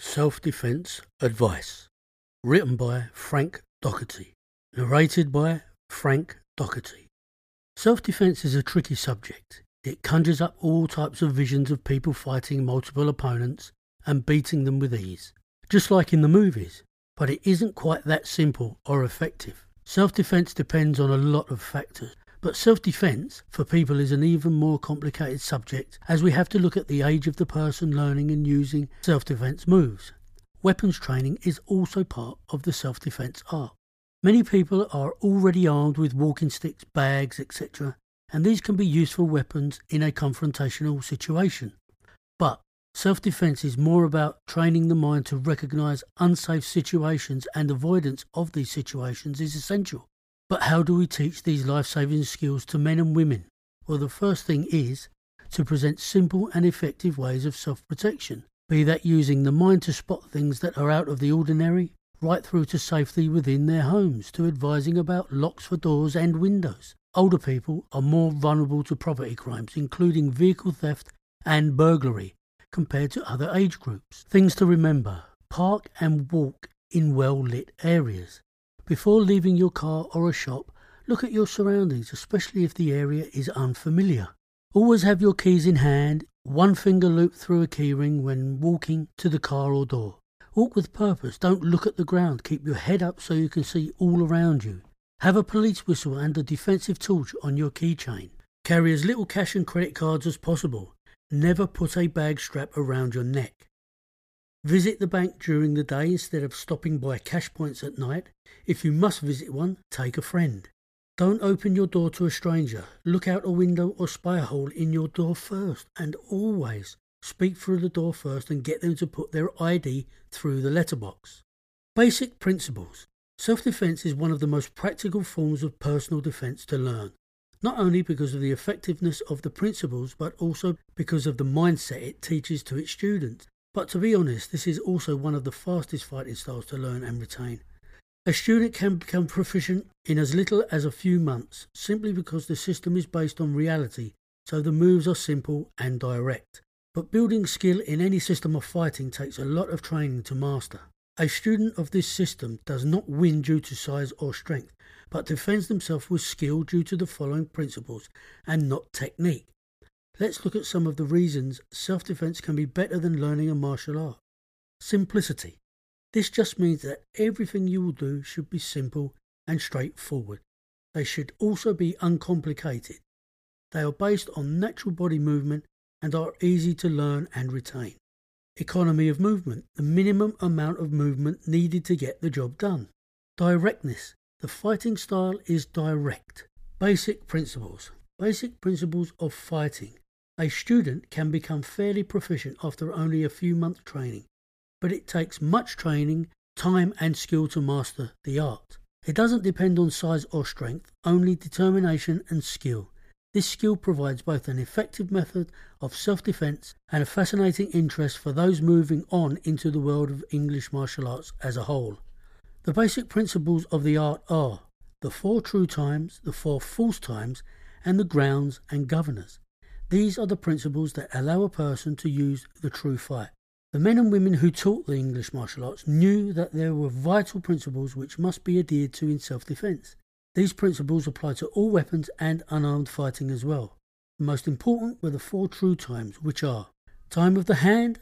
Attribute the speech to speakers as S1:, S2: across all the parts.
S1: Self-Defense Advice. Written by Frank Doherty. Narrated by Frank Doherty. Self-defense is a tricky subject. It conjures up all types of visions of people fighting multiple opponents and beating them with ease, just like in the movies. But it isn't quite that simple or effective. Self-defense depends on a lot of factors. But self-defense for people is an even more complicated subject, as we have to look at the age of the person learning and using self-defense moves. Weapons training is also part of the self-defense art. Many people are already armed with walking sticks, bags, etc., and these can be useful weapons in a confrontational situation. But self-defense is more about training the mind to recognize unsafe situations, and avoidance of these situations is essential. But how do we teach these life-saving skills to men and women? Well, the first thing is to present simple and effective ways of self-protection, be that using the mind to spot things that are out of the ordinary, right through to safety within their homes, to advising about locks for doors and windows. Older people are more vulnerable to property crimes, including vehicle theft and burglary, compared to other age groups. Things to remember: park and walk in well-lit areas. Before leaving your car or a shop, look at your surroundings, especially if the area is unfamiliar. Always have your keys in hand, one finger looped through a keyring when walking to the car or door. Walk with purpose, don't look at the ground, keep your head up so you can see all around you. Have a police whistle and a defensive torch on your keychain. Carry as little cash and credit cards as possible. Never put a bag strap around your neck. Visit the bank during the day instead of stopping by cash points at night. If you must visit one, take a friend. Don't open your door to a stranger. Look out a window or spy a hole in your door first, and always speak through the door first and get them to put their ID through the letterbox. Basic principles. Self-defense is one of the most practical forms of personal defense to learn, not only because of the effectiveness of the principles, but also because of the mindset it teaches to its students. But to be honest, this is also one of the fastest fighting styles to learn and retain. A student can become proficient in as little as a few months, simply because the system is based on reality, so the moves are simple and direct. But building skill in any system of fighting takes a lot of training to master. A student of this system does not win due to size or strength, but defends themselves with skill due to the following principles and not technique. Let's look at some of the reasons self-defense can be better than learning a martial art. Simplicity. This just means that everything you will do should be simple and straightforward. They should also be uncomplicated. They are based on natural body movement and are easy to learn and retain. Economy of movement. The minimum amount of movement needed to get the job done. Directness. The fighting style is direct. Basic principles. Basic principles of fighting. A student can become fairly proficient after only a few months training, but it takes much training, time and skill to master the art. It doesn't depend on size or strength, only determination and skill. This skill provides both an effective method of self-defense and a fascinating interest for those moving on into the world of English martial arts as a whole. The basic principles of the art are the 4 true times, the 4 false times, and the grounds and governors. These are the principles that allow a person to use the true fight. The men and women who taught the English martial arts knew that there were vital principles which must be adhered to in self-defense. These principles apply to all weapons and unarmed fighting as well. The most important were the 4 true times, which are time of the hand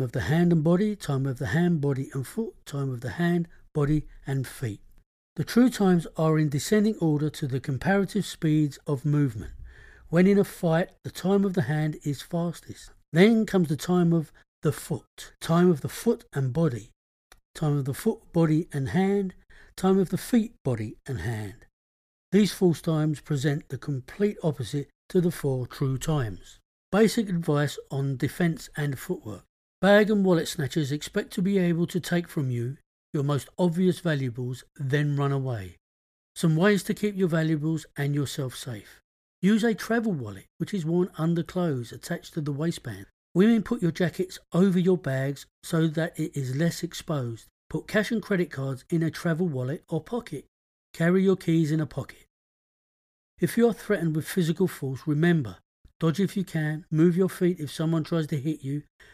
S1: and body, time of the hand, body and foot, time of the hand, body and feet. The true times are in descending order to the comparative speeds of movement. When in a fight, the time of the hand is fastest. Then comes the time of the foot, time of the foot and body, time of the foot, body and hand, time of the feet, body and hand. These false times present the complete opposite to the 4 true times. Basic advice on defense and footwork. Bag and wallet snatchers expect to be able to take from you your most obvious valuables, then run away. Some ways to keep your valuables and yourself safe. Use a travel wallet, which is worn under clothes attached to the waistband. Women, put your jackets over your bags so that it is less exposed. Put cash and credit cards in a travel wallet or pocket. Carry your keys in a pocket. If you are threatened with physical force, remember, dodge if you can, move your feet if someone tries to hit you,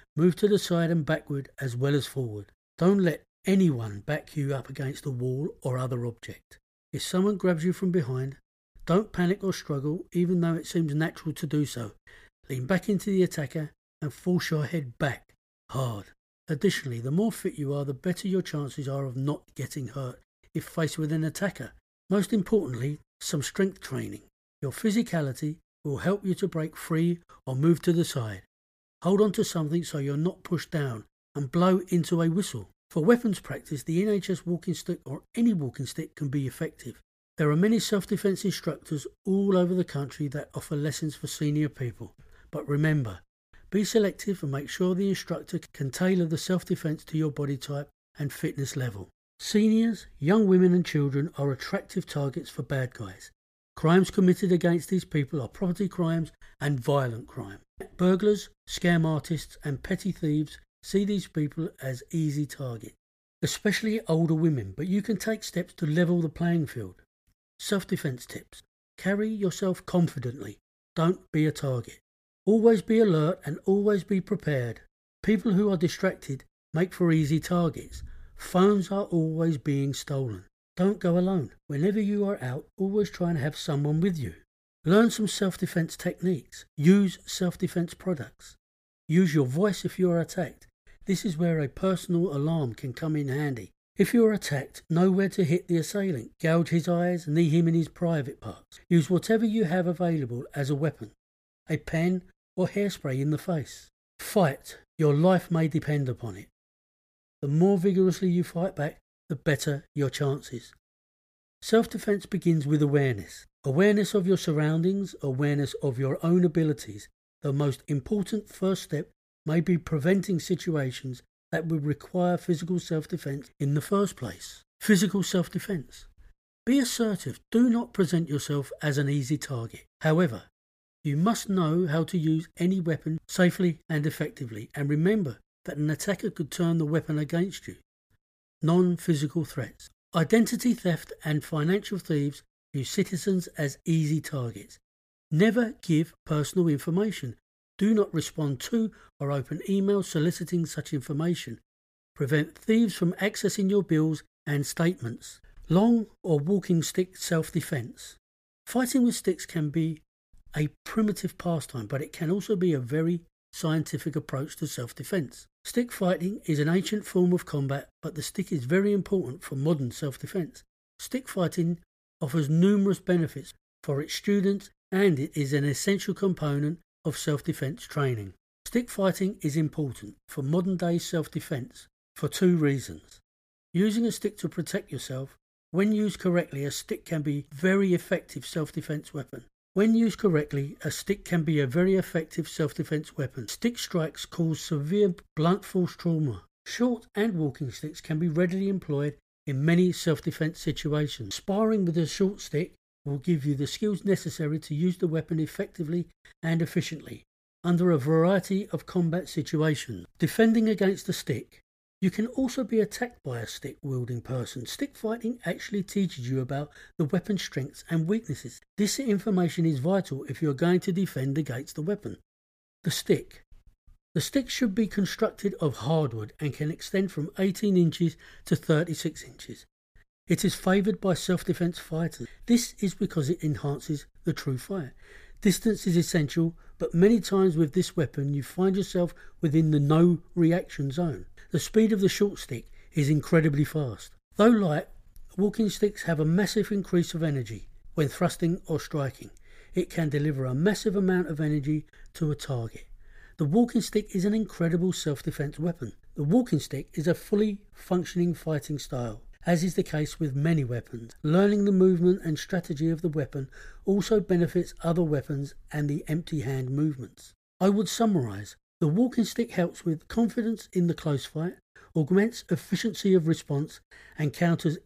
S1: Move to the side and backward as well as forward. Don't let anyone back you up against a wall or other object. If someone grabs you from behind, don't panic or struggle, even though it seems natural to do so. Lean back into the attacker and force your head back hard. Additionally, the more fit you are, the better your chances are of not getting hurt if faced with an attacker. Most importantly, some strength training. Your physicality will help you to break free or move to the side. Hold on to something so you're not pushed down and blow into a whistle. For weapons practice, the NHS walking stick or any walking stick can be effective. There are many self-defense instructors all over the country that offer lessons for senior people. But remember, be selective and make sure the instructor can tailor the self-defense to your body type and fitness level. Seniors, young women and children are attractive targets for bad guys. Crimes committed against these people are property crimes and violent crime. Burglars, scam artists and petty thieves see these people as easy targets, especially older women, but you can take steps to level the playing field. Self-defense tips. Carry yourself confidently. Don't be a target. Always be alert and always be prepared. People who are distracted make for easy targets. Phones are always being stolen. Don't go alone. Whenever you are out, always try and have someone with you. Learn some self-defense techniques. Use self-defense products. Use your voice if you are attacked. This is where a personal alarm can come in handy. If you are attacked, know where to hit the assailant. Gouge his eyes, knee him in his private parts. Use whatever you have available as a weapon. A pen or hairspray in the face. Fight. Your life may depend upon it. The more vigorously you fight back, the better your chances. Self-defense begins with awareness. Awareness of your surroundings, awareness of your own abilities. The most important first step may be preventing situations that would require physical self-defense in the first place. Physical self-defense. Be assertive. Do not present yourself as an easy target. However, you must know how to use any weapon safely and effectively, and remember that an attacker could turn the weapon against you. Non-physical threats. Identity theft and financial thieves use citizens as easy targets. Never give personal information. Do not respond to or open emails soliciting such information. Prevent thieves from accessing your bills and statements. Long or walking stick self-defense. Fighting with sticks can be a primitive pastime, but it can also be a very scientific approach to self-defense. Stick fighting is an ancient form of combat, but the stick is very important for modern self-defense. Stick fighting offers numerous benefits for its students, and it is an essential component of self-defense training. Stick fighting is important for modern-day self-defense for two reasons. Using a stick to protect yourself. When used correctly, a stick can be a very effective self-defense weapon. When used correctly, a stick can be a very effective self-defense weapon. Stick strikes cause severe blunt force trauma. Short and walking sticks can be readily employed in many self-defense situations. Sparring with a short stick will give you the skills necessary to use the weapon effectively and efficiently under a variety of combat situations. Defending against a stick. You can also be attacked by a stick-wielding person. Stick fighting actually teaches you about the weapon's strengths and weaknesses. This information is vital if you are going to defend against the weapon. The stick. The stick should be constructed of hardwood and can extend from 18 inches to 36 inches. It is favoured by self-defense fighters. This is because it enhances the true fight. Distance is essential, but many times with this weapon you find yourself within the no reaction zone. The speed of the short stick is incredibly fast. Though light, walking sticks have a massive increase of energy when thrusting or striking. It can deliver a massive amount of energy to a target. The walking stick is an incredible self-defense weapon. The walking stick is a fully functioning fighting style, as is the case with many weapons. Learning the movement and strategy of the weapon also benefits other weapons and the empty hand movements. I would summarise. The walking stick helps with confidence in the close fight, augments efficiency of response and counters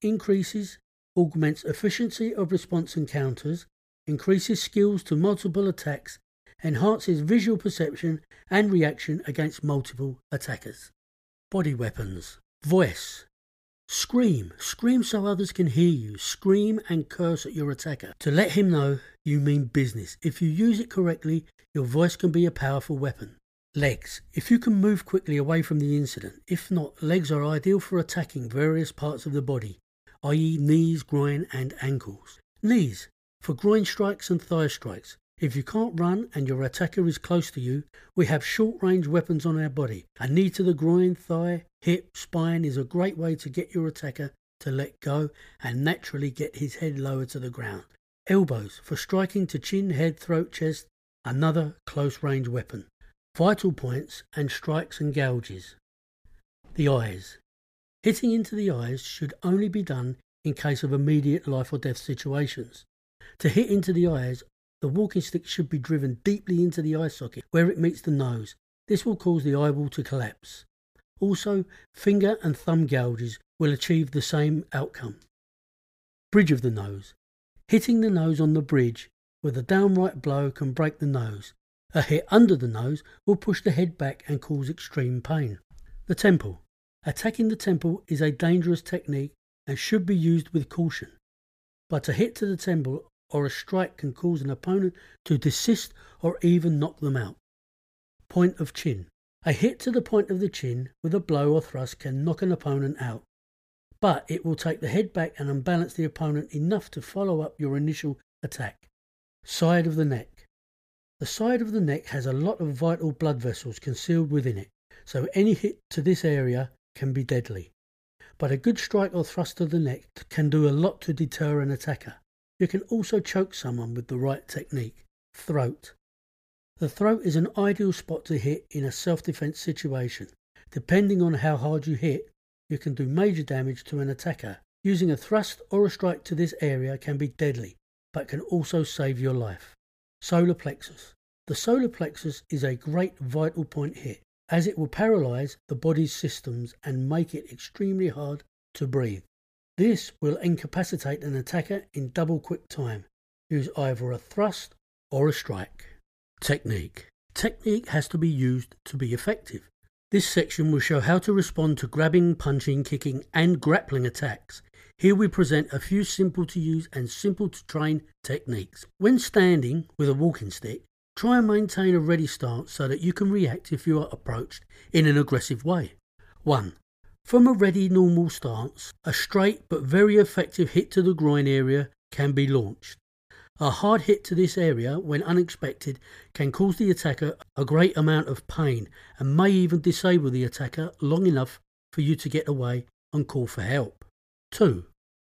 S1: augments efficiency of response and counters, increases skills to multiple attacks, enhances visual perception and reaction against multiple attackers. Body weapons. Voice. Scream. Scream so others can hear you. Scream and curse at your attacker to let him know you mean business. If you use it correctly, your voice can be a powerful weapon. Legs. If you can move quickly away from the incident. If not, legs are ideal for attacking various parts of the body, i.e. knees, groin and ankles. Knees. For groin strikes and thigh strikes. If you can't run and your attacker is close to you, we have short-range weapons on our body. A knee to the groin, thigh, hip, spine is a great way to get your attacker to let go and naturally get his head lower to the ground. Elbows. For striking to chin, head, throat, chest, another close-range weapon. Vital points and strikes and gouges. The eyes. Hitting into the eyes should only be done in case of immediate life or death situations. To hit into the eyes, the walking stick should be driven deeply into the eye socket where it meets the nose. This will cause the eyeball to collapse. Also, finger and thumb gouges will achieve the same outcome. Bridge of the nose. Hitting the nose on the bridge with a downright blow can break the nose. A hit under the nose will push the head back and cause extreme pain. The temple. Attacking the temple is a dangerous technique and should be used with caution. But a hit to the temple or a strike can cause an opponent to desist or even knock them out. Point of chin. A hit to the point of the chin with a blow or thrust can knock an opponent out, but it will take the head back and unbalance the opponent enough to follow up your initial attack. Side of the neck. The side of the neck has a lot of vital blood vessels concealed within it, so any hit to this area can be deadly. But a good strike or thrust to the neck can do a lot to deter an attacker. You can also choke someone with the right technique. Throat. The throat is an ideal spot to hit in a self-defense situation. Depending on how hard you hit, you can do major damage to an attacker. Using a thrust or a strike to this area can be deadly, but can also save your life. Solar plexus. The solar plexus is a great vital point hit, as it will paralyze the body's systems and make it extremely hard to breathe. This will incapacitate an attacker in double quick time. Use either a thrust or a strike. Technique. Technique has to be used to be effective. This section will show how to respond to grabbing, punching, kicking and grappling attacks. Here we present a few simple to use and simple to train techniques. When standing with a walking stick, try and maintain a ready stance so that you can react if you are approached in an aggressive way. 1. From a ready normal stance, a straight but very effective hit to the groin area can be launched. A hard hit to this area, when unexpected, can cause the attacker a great amount of pain and may even disable the attacker long enough for you to get away and call for help. 2.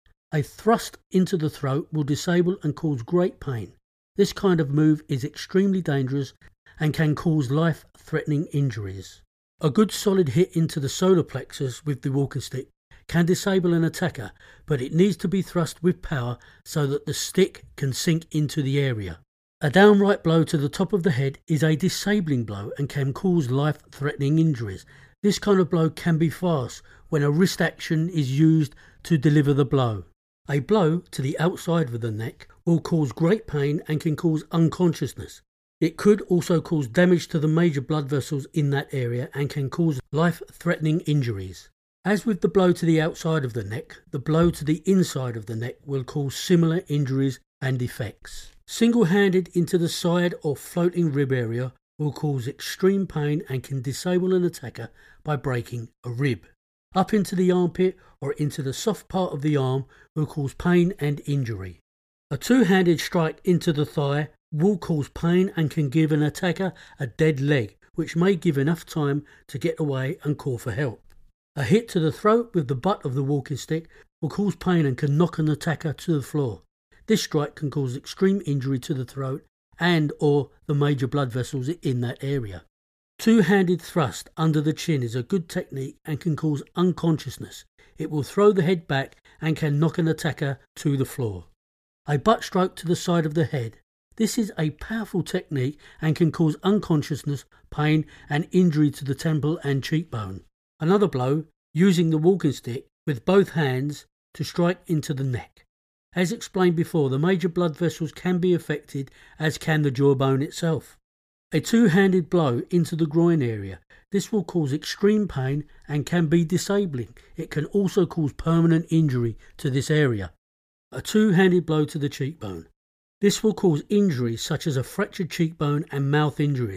S1: A thrust into the throat will disable and cause great pain. This kind of move is extremely dangerous and can cause life-threatening injuries. A good solid hit into the solar plexus with the walking stick can disable an attacker, but it needs to be thrust with power so that the stick can sink into the area. A downright blow to the top of the head is a disabling blow and can cause life-threatening injuries. This kind of blow can be fast when a wrist action is used to deliver the blow. A blow to the outside of the neck will cause great pain and can cause unconsciousness. It could also cause damage to the major blood vessels in that area and can cause life-threatening injuries. As with the blow to the outside of the neck, the blow to the inside of the neck will cause similar injuries and effects. Single-handed into the side or floating rib area will cause extreme pain and can disable an attacker by breaking a rib. Up into the armpit or into the soft part of the arm will cause pain and injury. A two-handed strike into the thigh will cause pain and can give an attacker a dead leg, which may give enough time to get away and call for help. A hit to the throat with the butt of the walking stick will cause pain and can knock an attacker to the floor. This strike can cause extreme injury to the throat and or the major blood vessels in that area. Two-handed thrust under the chin is a good technique and can cause unconsciousness. It will throw the head back and can knock an attacker to the floor. A butt stroke to the side of the head. This is a powerful technique and can cause unconsciousness, pain and injury to the temple and cheekbone. Another blow, using the walking stick with both hands to strike into the neck. As explained before, the major blood vessels can be affected, as can the jawbone itself. A two-handed blow into the groin area. This will cause extreme pain and can be disabling. It can also cause permanent injury to this area. A two-handed blow to the cheekbone. This will cause injuries such as a fractured cheekbone and mouth injuries.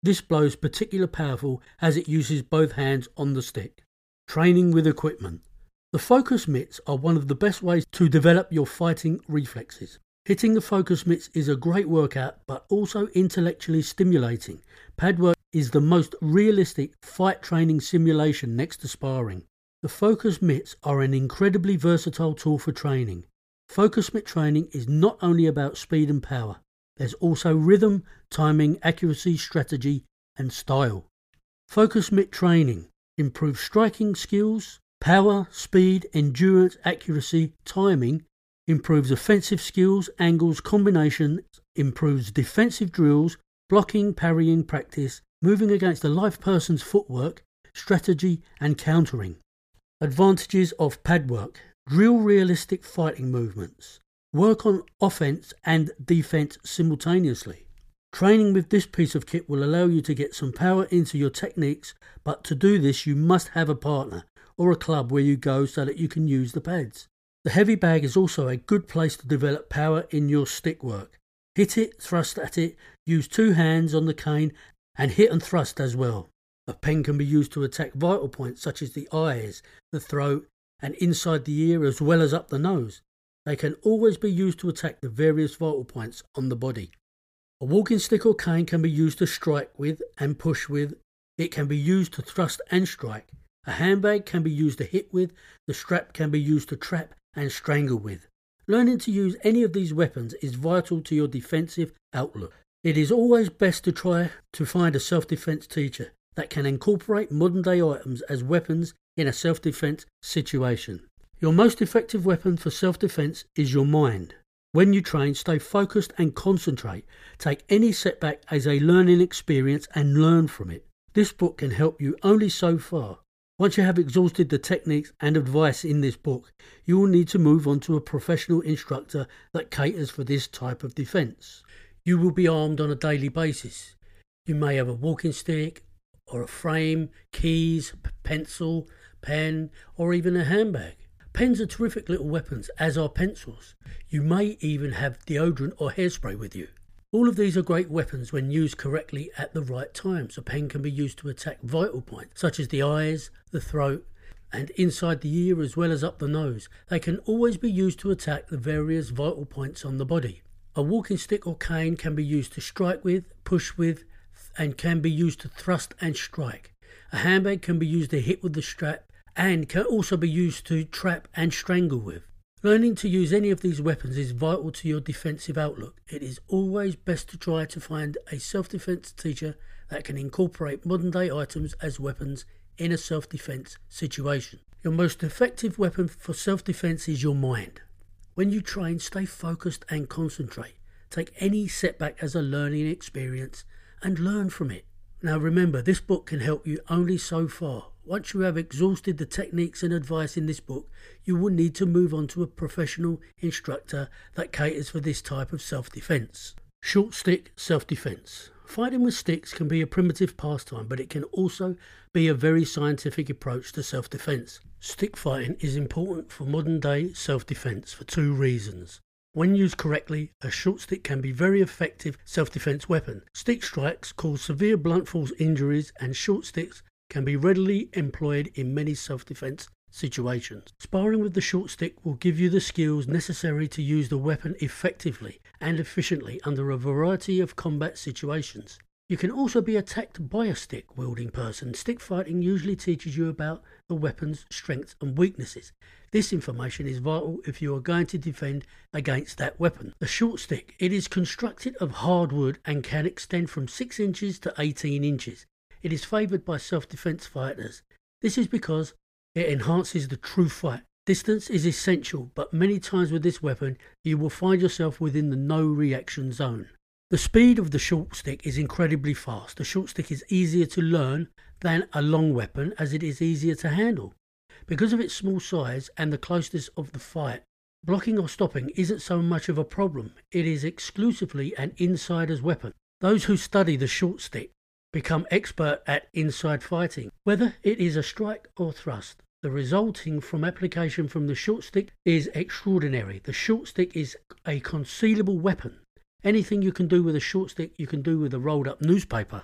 S1: This blow is particularly powerful as it uses both hands on the stick. Training with equipment. The focus mitts are one of the best ways to develop your fighting reflexes. Hitting the focus mitts is a great workout, but also intellectually stimulating. Pad work is the most realistic fight training simulation next to sparring. The focus mitts are an incredibly versatile tool for training. Focus mitt training is not only about speed and power. There's also rhythm, timing, accuracy, strategy, and style. Focus mitt training improves striking skills, power, speed, endurance, accuracy, timing, improves offensive skills, angles, combinations, improves defensive drills, blocking, parrying practice, moving against a live person's footwork, strategy, and countering. Advantages of pad work. Drill realistic fighting movements. Work on offense and defense simultaneously. Training with this piece of kit will allow you to get some power into your techniques, but to do this you must have a partner or a club where you go so that you can use the pads. The heavy bag is also a good place to develop power in your stick work. Hit it, thrust at it, use two hands on the cane and hit and thrust as well. A pen can be used to attack vital points such as the eyes, the throat and inside the ear as well as up the nose. They can always be used to attack the various vital points on the body. A walking stick or cane can be used to strike with and push with. It can be used to thrust and strike. A handbag can be used to hit with. The strap can be used to trap and strangle with. Learning to use any of these weapons is vital to your defensive outlook. It is always best to try to find a self-defense teacher that can incorporate modern-day items as weapons in a self-defense situation. Your most effective weapon for self-defense is your mind. When you train, stay focused and concentrate. Take any setback as a learning experience and learn from it. This book can help you only so far. Once you have exhausted the techniques and advice in this book, you will need to move on to a professional instructor that caters for this type of defense. You will be armed on a daily basis. You may have a walking stick or a frame, keys, pencil, pen, or even a handbag. Pens are terrific little weapons, as are pencils. You may even have deodorant or hairspray with you. All of these are great weapons when used correctly at the right times. A pen can be used to attack vital points, such as the eyes, the throat, and inside the ear as well as up the nose. They can always be used to attack the various vital points on the body. A walking stick or cane can be used to strike with, push with, and can be used to thrust and strike. A handbag can be used to hit with the strap and can also be used to trap and strangle with. Learning to use any of these weapons is vital to your defensive outlook. It is always best to try to find a self-defense teacher that can incorporate modern-day items as weapons in a self-defense situation. Your most effective weapon for self-defense is your mind. When you train, stay focused and concentrate. Take any setback as a learning experience and learn from it. Now remember, this book can help you only so far. Once you have exhausted the techniques and advice in this book, you will need to move on to a professional instructor that caters for this type of self-defense. Short stick self-defense. Fighting with sticks can be a primitive pastime, but it can also be a very scientific approach to self-defense. Stick fighting is important for modern-day self-defense for two reasons. When used correctly, a short stick can be a very effective self-defense weapon. Stick strikes cause severe blunt force injuries, and short sticks can be readily employed in many self-defense situations. Sparring with the short stick will give you the skills necessary to use the weapon effectively and efficiently under a variety of combat situations. You can also be attacked by a stick-wielding person. Stick fighting usually teaches you about the weapon's strengths and weaknesses. This information is vital if you are going to defend against that weapon. The short stick. It is constructed of hardwood and can extend from 6 inches to 18 inches. It is favoured by self-defense fighters. This is because it enhances the true fight. Distance is essential, but many times with this weapon you will find yourself within the no reaction zone. The speed of the short stick is incredibly fast. The short stick is easier to learn than a long weapon as it is easier to handle. Because of its small size and the closeness of the fight, blocking or stopping isn't so much of a problem. It is exclusively an insider's weapon. Those who study the short stick become expert at inside fighting. Whether it is a strike or thrust, the resulting from application from the short stick is extraordinary. The short stick is a concealable weapon. Anything you can do with a short stick, you can do with a rolled up newspaper.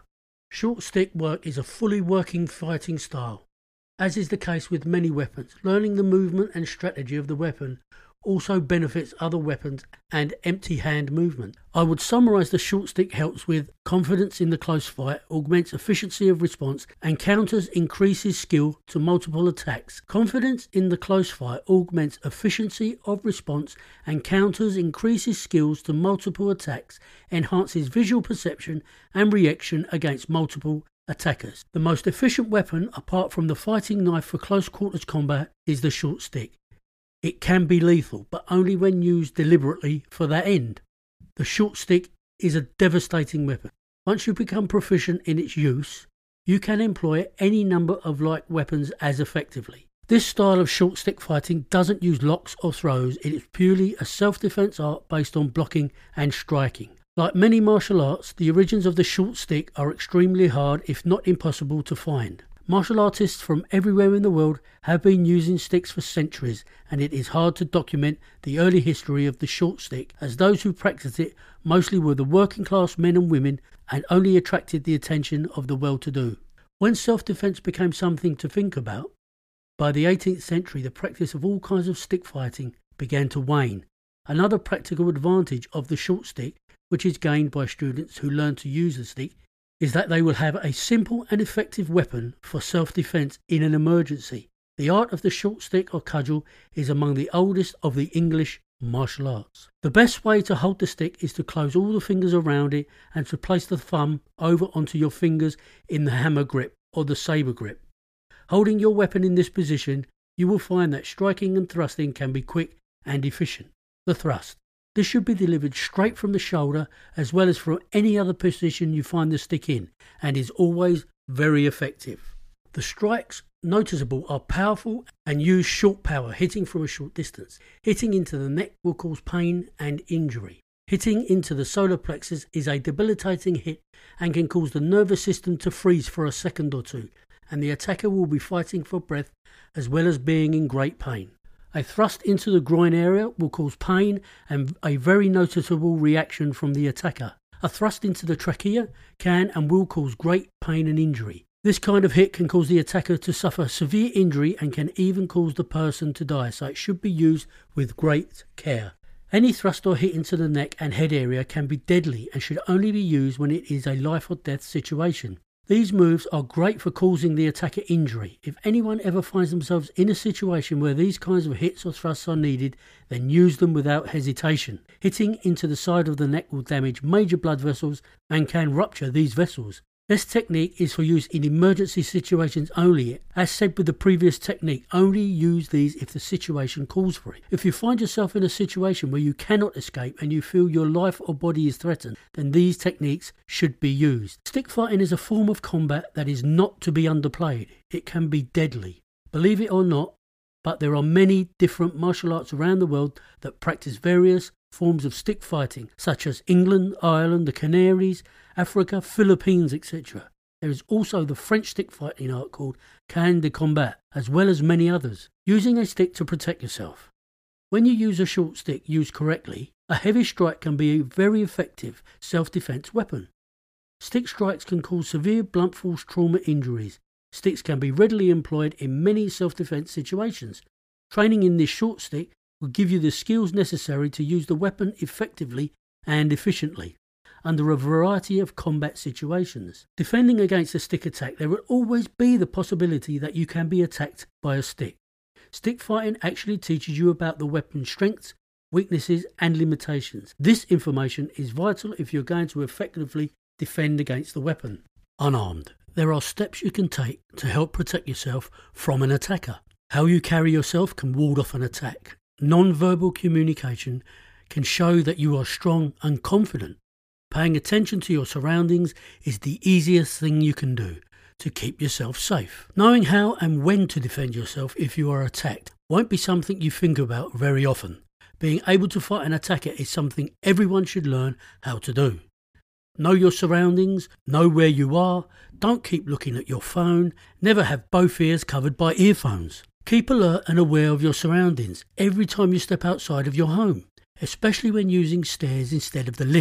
S1: Short stick work is a fully working fighting style. As is the case with many weapons, learning the movement and strategy of the weapon also benefits other weapons and empty hand movement. I would summarise the short stick helps with confidence in the close fight, augments efficiency of response, and counters increases skill to multiple attacks. Confidence in the close fight augments efficiency of response and counters increases skills to multiple attacks, enhances visual perception and reaction against multiple attackers. The most efficient weapon, apart from the fighting knife for close quarters combat, is the short stick. It can be lethal, but only when used deliberately for that end. The short stick is a devastating weapon. Once you become proficient in its use, you can employ any number of light weapons as effectively. This style of short stick fighting doesn't use locks or throws. It is purely a self-defense art based on blocking and striking. Like many martial arts, the origins of the short stick are extremely hard, if not impossible, to find. Martial artists from everywhere in the world have been using sticks for centuries, and it is hard to document the early history of the short stick, as those who practiced it mostly were the working class men and women and only attracted the attention of the well-to-do. When self-defense became something to think about, by the 18th century the practice of all kinds of stick fighting began to wane. Another practical advantage of the short stick, which is gained by students who learn to use the stick, is that they will have a simple and effective weapon for self-defense in an emergency. The art of the short stick or cudgel is among the oldest of the English martial arts. The best way to hold the stick is to close all the fingers around it and to place the thumb over onto your fingers in the hammer grip or the saber grip. Holding your weapon in this position, you will find that striking and thrusting can be quick and efficient. The thrust. This should be delivered straight from the shoulder as well as from any other position you find the stick in, and is always very effective. The strikes noticeable are powerful and use short power, hitting from a short distance. Hitting into the neck will cause pain and injury. Hitting into the solar plexus is a debilitating hit and can cause the nervous system to freeze for a second or two, and the attacker will be fighting for breath as well as being in great pain. A thrust into the groin area will cause pain and a very noticeable reaction from the attacker. A thrust into the trachea can and will cause great pain and injury. This kind of hit can cause the attacker to suffer severe injury and can even cause the person to die, so it should be used with great care. Any thrust or hit into the neck and head area can be deadly and should only be used when it is a life or death situation. These moves are great for causing the attacker injury. If anyone ever finds themselves in a situation where these kinds of hits or thrusts are needed, then use them without hesitation. Hitting into the side of the neck will damage major blood vessels and can rupture these vessels. This technique is for use in emergency situations only. As said with the previous technique, only use these if the situation calls for it. If you find yourself in a situation where you cannot escape and you feel your life or body is threatened, then these techniques should be used. Stick fighting is a form of combat that is not to be underplayed. It can be deadly. Believe it or not, but there are many different martial arts around the world that practice various forms of stick fighting, such as England, Ireland, the Canaries, Africa, Philippines, etc. There is also the French stick fighting art called can de combat, as well as many others. Using a stick to protect yourself. When you use a short stick used correctly, a heavy strike can be a very effective self-defense weapon. Stick strikes can cause severe blunt force trauma injuries. Sticks can be readily employed in many self-defense situations. Training in this short stick will give you the skills necessary to use the weapon effectively and efficiently under a variety of combat situations. Defending against a stick attack, there will always be the possibility that you can be attacked by a stick. Stick fighting actually teaches you about the weapon's strengths, weaknesses and limitations. This information is vital if you're going to effectively defend against the weapon. Unarmed. There are steps you can take to help protect yourself from an attacker. How you carry yourself can ward off an attack. Non-verbal communication can show that you are strong and confident. Paying attention to your surroundings is the easiest thing you can do to keep yourself safe. Knowing how and when to defend yourself if you are attacked won't be something you think about very often. Being able to fight an attacker is something everyone should learn how to do. Know your surroundings, know where you are, don't keep looking at your phone, never have both ears covered by earphones. Keep alert and aware of your surroundings every time you step outside of your home, especially when using stairs instead of the lift.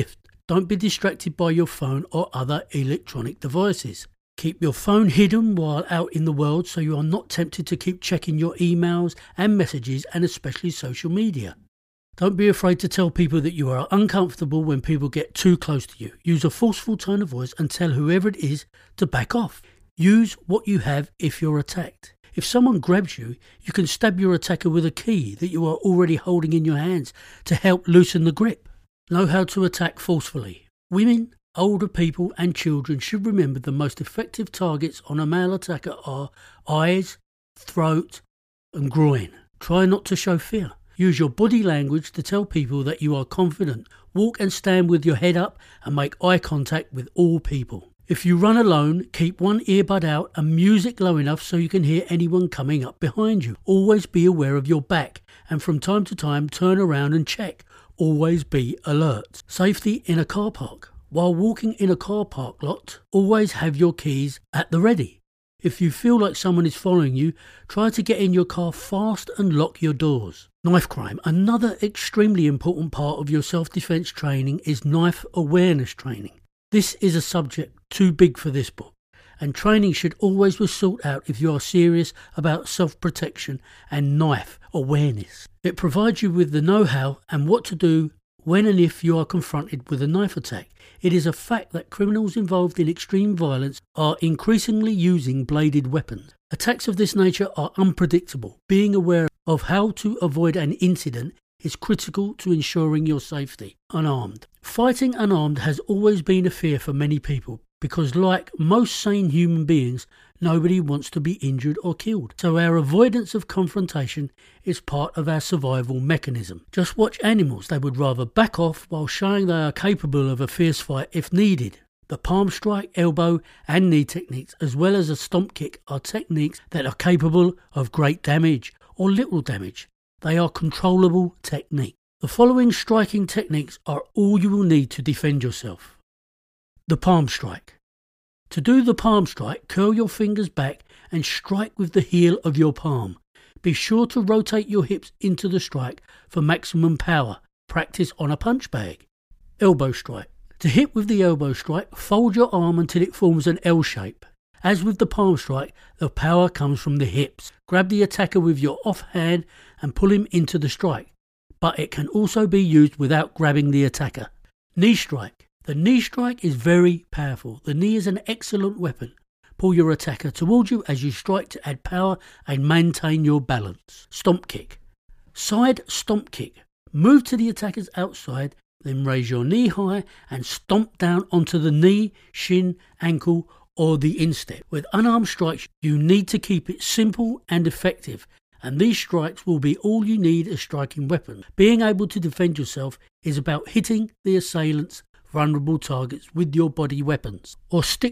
S1: Don't be distracted by your phone or other electronic devices. Keep your phone hidden while out in the world so you are not tempted to keep checking your emails and messages, and especially social media. Don't be afraid to tell people that you are uncomfortable when people get too close to you. Use a forceful tone of voice and tell whoever it is to back off. Use what you have if you're attacked. If someone grabs you, you can stab your attacker with a key that you are already holding in your hands to help loosen the grip. Know how to attack forcefully. Women, older people and children should remember the most effective targets on a male attacker are eyes, throat and groin. Try not to show fear. Use your body language to tell people that you are confident. Walk and stand with your head up and make eye contact with all people. If you run alone, keep one earbud out and music low enough so you can hear anyone coming up behind you. Always be aware of your back and from time to time turn around and check. Always be alert. Safety in a car park. While walking in a car park lot, always have your keys at the ready. If you feel like someone is following you, try to get in your car fast and lock your doors. Knife crime. Another extremely important part of your self-defense training is knife awareness training. This is a subject too big for this book, and training should always be sought out if you are serious about self-protection and knife awareness. It provides you with the know-how and what to do when and if you are confronted with a knife attack. It is a fact that criminals involved in extreme violence are increasingly using bladed weapons. Attacks of this nature are unpredictable. Being aware of how to avoid an incident is critical to ensuring your safety. Unarmed. Fighting unarmed has always been a fear for many people because, like most sane human beings, nobody wants to be injured or killed. So our avoidance of confrontation is part of our survival mechanism. Just watch animals. They would rather back off while showing they are capable of a fierce fight if needed. The palm strike, elbow and knee techniques, as well as a stomp kick, are techniques that are capable of great damage or little damage. They are controllable techniques. The following striking techniques are all you will need to defend yourself. The palm strike. To do the palm strike, curl your fingers back and strike with the heel of your palm. Be sure to rotate your hips into the strike for maximum power. Practice on a punch bag. Elbow strike. To hit with the elbow strike, fold your arm until it forms an L shape. As with the palm strike, the power comes from the hips. Grab the attacker with your off hand and pull him into the strike, but it can also be used without grabbing the attacker. Knee strike. The knee strike is very powerful. The knee is an excellent weapon. Pull your attacker towards you as you strike to add power and maintain your balance. Stomp kick. Side stomp kick. Move to the attacker's outside, then raise your knee high and stomp down onto the knee, shin, ankle or the instep. With unarmed strikes, you need to keep it simple and effective, and these strikes will be all you need as striking weapons. Being able to defend yourself is about hitting the assailant's vulnerable targets with your body weapons or stick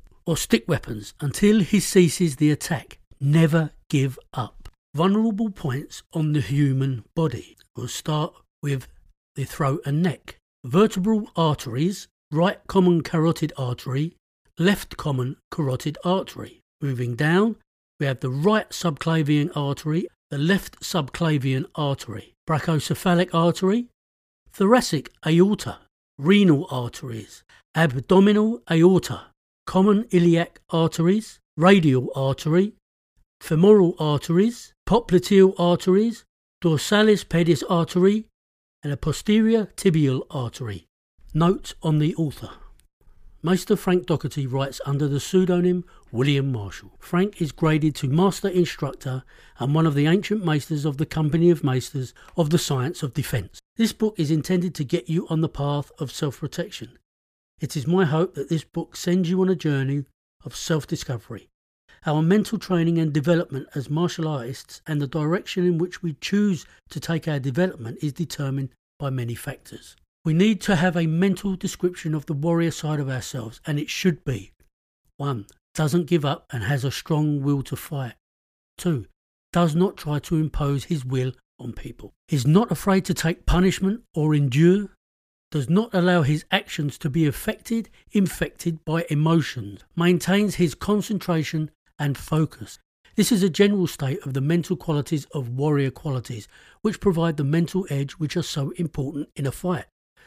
S1: weapons until he ceases the attack. Never give up. Vulnerable points on the human body. We'll start with the throat and neck. Vertebral arteries: right common carotid artery, left common carotid artery. Moving down, we have the right subclavian artery, the left subclavian artery, brachiocephalic artery, thoracic aorta, renal arteries, abdominal aorta, common iliac arteries, radial artery, femoral arteries, popliteal arteries, dorsalis pedis artery, and a posterior tibial artery. Note on the author. Maester Frank Doherty writes under the pseudonym William Marshall. Frank is graded to Master Instructor and one of the ancient maesters of the Company of Maesters of the Science of Defence. This book is intended to get you on the path of self-protection. It is my hope that this book sends you on a journey of self-discovery. Our mental training and development as martial artists and the direction in which we choose to take our development is determined by many factors. We need to have a mental description of the warrior side of ourselves, and it should be 1. Doesn't give up and has a strong will to fight. 2. Does not try to impose his will on people. Is not afraid to take punishment or endure. Does not allow his actions to be infected by emotions. Maintains his concentration and focus. This is a general state of the mental qualities of warrior qualities, which provide the mental edge which are so important in a fight.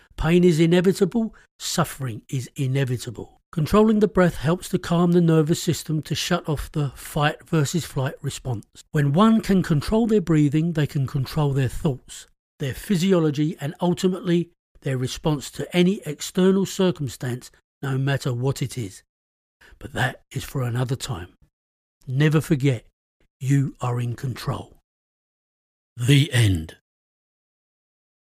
S1: Pain is inevitable, suffering is inevitable. Controlling the breath helps to calm the nervous system to shut off the fight versus flight response. When one can control their breathing, they can control their thoughts, their physiology, and ultimately their response to any external circumstance, no matter what it is. But that is for another time. Never forget, you are in control. The end.